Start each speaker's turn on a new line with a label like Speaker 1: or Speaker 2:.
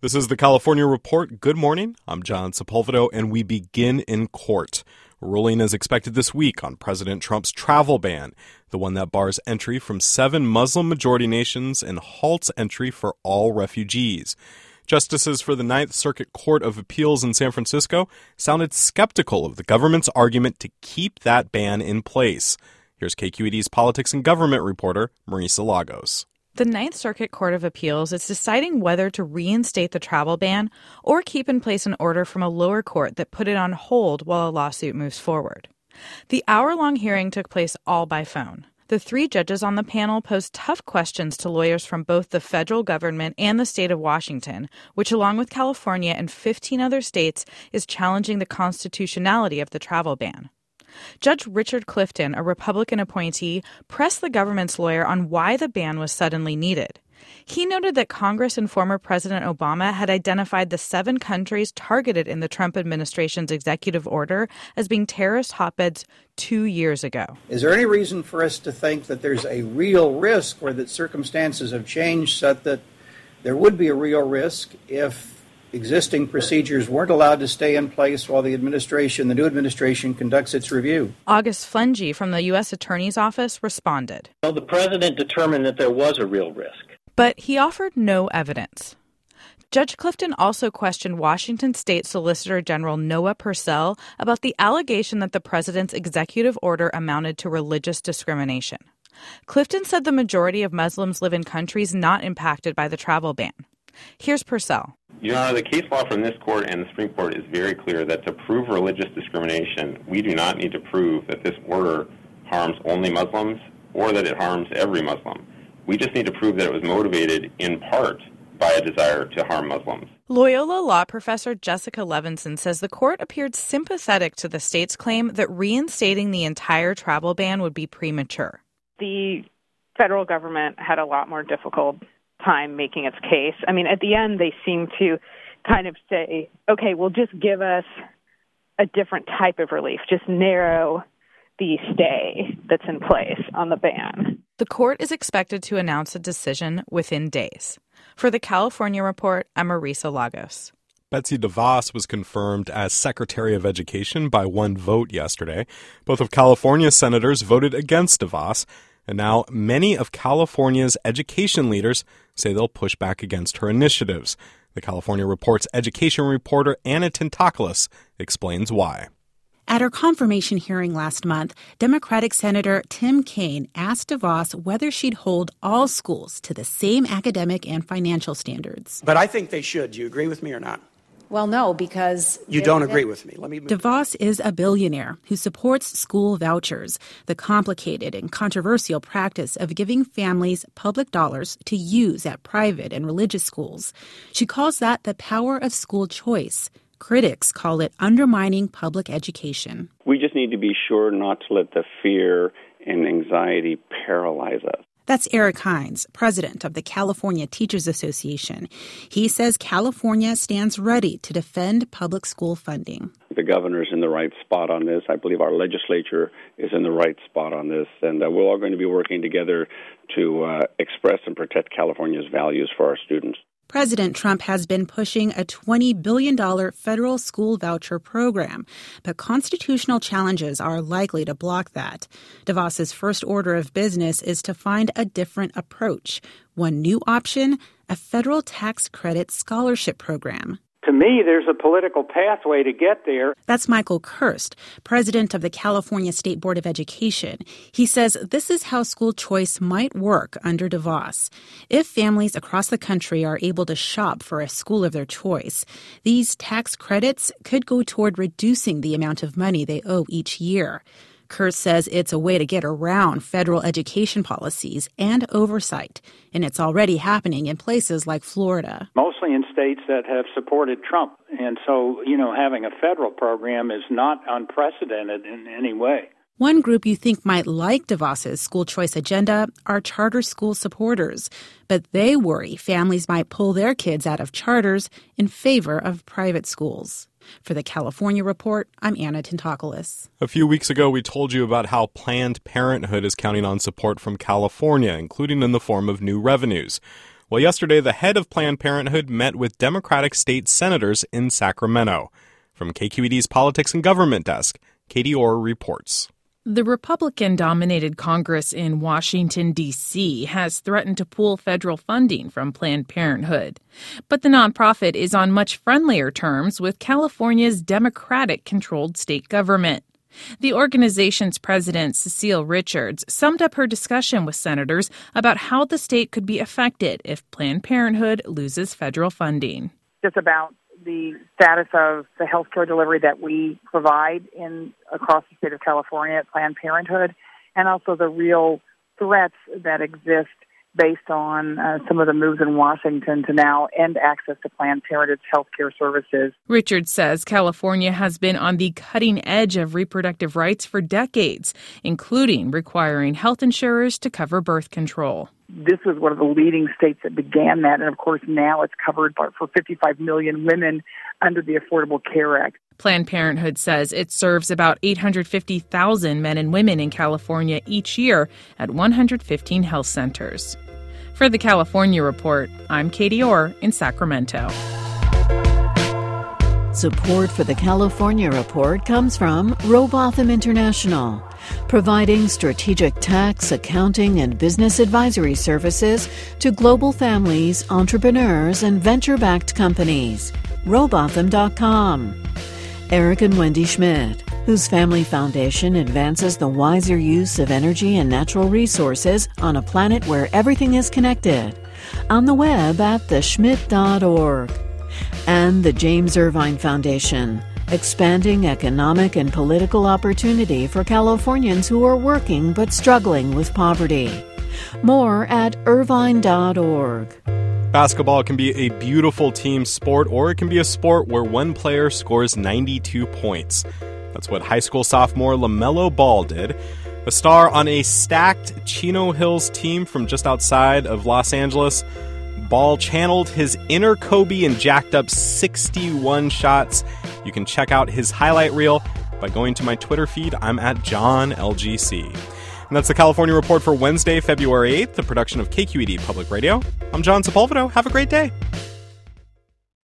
Speaker 1: This is the California Report. Good morning. I'm John Sepulveda, and we begin in court. A ruling is expected this week on President Trump's travel ban, the one that bars entry from 7 Muslim-majority nations and halts entry for all refugees. Justices for the Ninth Circuit Court of Appeals in San Francisco sounded skeptical of the government's argument to keep that ban in place. Here's KQED's politics and government reporter, Marisa Lagos.
Speaker 2: The Ninth Circuit Court of Appeals is deciding whether to reinstate the travel ban or keep in place an order from a lower court that put it on hold while a lawsuit moves forward. The hour-long hearing took place all by phone. The 3 judges on the panel posed tough questions to lawyers from both the federal government and the state of Washington, which, along with California and 15 other states, is challenging the constitutionality of the travel ban. Judge Richard Clifton, a Republican appointee, pressed the government's lawyer on why the ban was suddenly needed. He noted that Congress and former President Obama had identified the 7 countries targeted in the Trump administration's executive order as being terrorist hotbeds 2 years ago.
Speaker 3: Is there any reason for us to think that there's a real risk or that circumstances have changed such that there would be a real risk if existing procedures weren't allowed to stay in place while the new administration conducts its review?
Speaker 2: August Fungi from the U.S. Attorney's Office responded.
Speaker 4: Well, the president determined that there was a real risk.
Speaker 2: But he offered no evidence. Judge Clifton also questioned Washington State Solicitor General Noah Purcell about the allegation that the president's executive order amounted to religious discrimination. Clifton said the majority of Muslims live in countries not impacted by the travel ban. Here's Purcell.
Speaker 5: Your Honor, the case law from this court and the Supreme Court is very clear that to prove religious discrimination, we do not need to prove that this order harms only Muslims or that it harms every Muslim. We just need to prove that it was motivated in part by a desire to harm Muslims.
Speaker 2: Loyola law professor Jessica Levinson says the court appeared sympathetic to the state's claim that reinstating the entire travel ban would be premature.
Speaker 6: The federal government had a lot more difficult time making its case. I mean, at the end, they seem to kind of say, okay, well, just give us a different type of relief. Just narrow the stay that's in place on the ban.
Speaker 2: The court is expected to announce a decision within days. For the California Report, I'm Marisa Lagos.
Speaker 1: Betsy DeVos was confirmed as Secretary of Education by 1 vote yesterday. Both of California's senators voted against DeVos, and now many of California's education leaders say they'll push back against her initiatives. The California Report's education reporter Anna Tintakoulis explains why.
Speaker 7: At her confirmation hearing last month, Democratic Senator Tim Kaine asked DeVos whether she'd hold all schools to the same academic and financial standards.
Speaker 8: But I think they should. Do you agree with me or not?
Speaker 9: Well, no, because...
Speaker 8: You don't agree with me.
Speaker 7: DeVos is a billionaire who supports school vouchers, the complicated and controversial practice of giving families public dollars to use at private and religious schools. She calls that the power of school choice. Critics call it undermining public education.
Speaker 10: We just need to be sure not to let the fear and anxiety paralyze us.
Speaker 7: That's Eric Hines, president of the California Teachers Association. He says California stands ready to defend public school funding.
Speaker 10: The governor's in the right spot on this. I believe our legislature is in the right spot on this. And we're all going to be working together to express and protect California's values for our students.
Speaker 7: President Trump has been pushing a $20 billion federal school voucher program, but constitutional challenges are likely to block that. DeVos's first order of business is to find a different approach. One new option, a federal tax credit scholarship program.
Speaker 11: To me, there's a political pathway to get there.
Speaker 7: That's Michael Kirst, president of the California State Board of Education. He says this is how school choice might work under DeVos. If families across the country are able to shop for a school of their choice, these tax credits could go toward reducing the amount of money they owe each year. Kirst says it's a way to get around federal education policies and oversight, and it's already happening in places like Florida.
Speaker 11: Mostly in states that have supported Trump. And so, having a federal program is not unprecedented in any way.
Speaker 7: One group you think might like DeVos's school choice agenda are charter school supporters, but they worry families might pull their kids out of charters in favor of private schools. For the California Report, I'm Anna Tintakoulis.
Speaker 1: A few weeks ago, we told you about how Planned Parenthood is counting on support from California, including in the form of new revenues. Well, yesterday, the head of Planned Parenthood met with Democratic state senators in Sacramento. From KQED's Politics and Government Desk, Katie Orr reports.
Speaker 12: The Republican-dominated Congress in Washington, D.C. has threatened to pull federal funding from Planned Parenthood. But the nonprofit is on much friendlier terms with California's Democratic-controlled state government. The organization's president, Cecile Richards, summed up her discussion with senators about how the state could be affected if Planned Parenthood loses federal funding.
Speaker 6: Just about the status of the health care delivery that we provide across the state of California at Planned Parenthood, and also the real threats that exist based on some of the moves in Washington to now end access to Planned Parenthood's health care services.
Speaker 12: Richards says California has been on the cutting edge of reproductive rights for decades, including requiring health insurers to cover birth control.
Speaker 6: This was one of the leading states that began that, and of course now it's covered for 55 million women under the Affordable Care Act.
Speaker 12: Planned Parenthood says it serves about 850,000 men and women in California each year at 115 health centers. For the California Report, I'm Katie Orr in Sacramento.
Speaker 13: Support for the California Report comes from Robotham International, providing strategic tax, accounting, and business advisory services to global families, entrepreneurs, and venture-backed companies. Robotham.com. Eric and Wendy Schmidt, whose family foundation advances the wiser use of energy and natural resources on a planet where everything is connected. On the web at theschmidt.org. And the James Irvine Foundation, expanding economic and political opportunity for Californians who are working but struggling with poverty. More at irvine.org.
Speaker 1: Basketball can be a beautiful team sport, or it can be a sport where one player scores 92 points. That's what high school sophomore LaMelo Ball did. A star on a stacked Chino Hills team from just outside of Los Angeles, Ball channeled his inner Kobe and jacked up 61 shots. You can check out his highlight reel by going to my Twitter feed. I'm at JohnLGC. And that's the California Report for Wednesday, February 8th, the production of KQED Public Radio. I'm John Sepulveda. Have a great day.